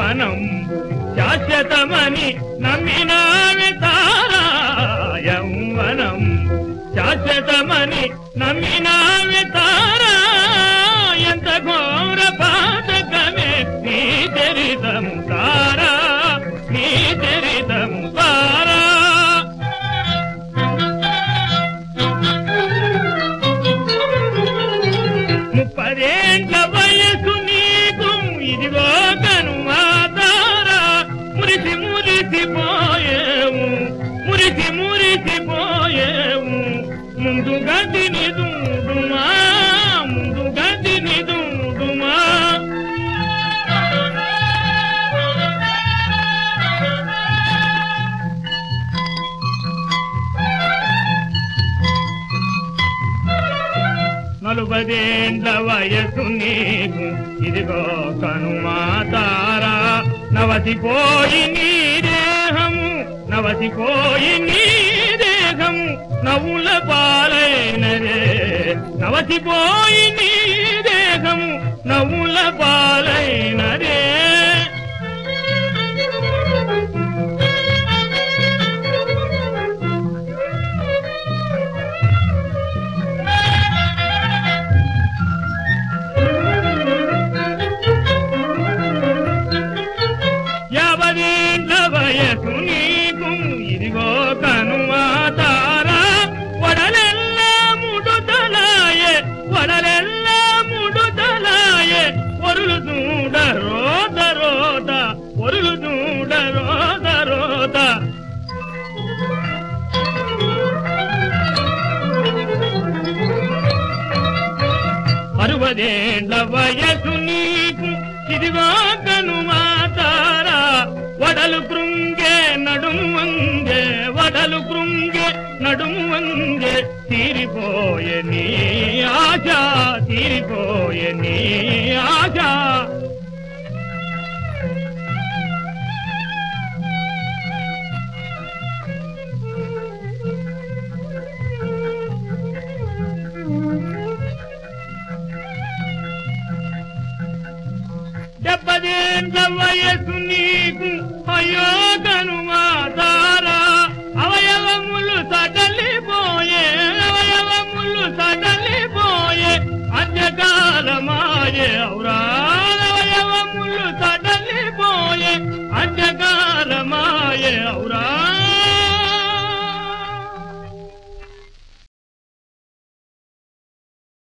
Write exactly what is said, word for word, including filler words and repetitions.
యౌవనంబు శాశ్వతమని నమ్మినావే తారా యౌవనంబు శాశ్వతమని నమ్మినావే తారా ఎంత ఘోర పాతకమే నీ చరితము తారా నీ చరితము తారా ముప్పదేండ్ల వయసు నీకు ఇదిగో కనుమా తారా మురిసి మురిసిపోయేవు మురిసి మురిసిపోయేవు ముందు గదిని దూడుమా ముందు గదిని దూడుమా నలుపదేండ్ల వయసు నీకు ఇదిగో కనుమా తారా నవసిపోయి నీ దేహము నవసిపోయి నీ దేహము నవ్వుల పాలైనదే నవసిపోయి నీ దేహము నవ్వుల పాలైనదే యాభదేండ్ల వయసు నీకు ఇదిగో కనుమా తారా వడలెల్లా ముడుతలాయే వడలెల్లా ముడుతలాయే పొరులు చూడ రోద రోద పొరులు చూడ రోద రోద అరవదేండ్ల వయసు నీకు ఇదిగో కనుమా తారా వడలు కృంగే నడుము వంగే వడలు కృంగే నడుము వంగే తీరిపోయే నీ ఆశ తీరిపోయే నీ ఆశ డెబ్బదేండ్ల వయసు నీకు అయ్యో కనుమా తారా అవయవములు సడలిపోయే అవయవములు సడలిపోయే అంధకారమాయే ఔరా అవయవములు సడలిపోయే అంధకారమాయే ఔరా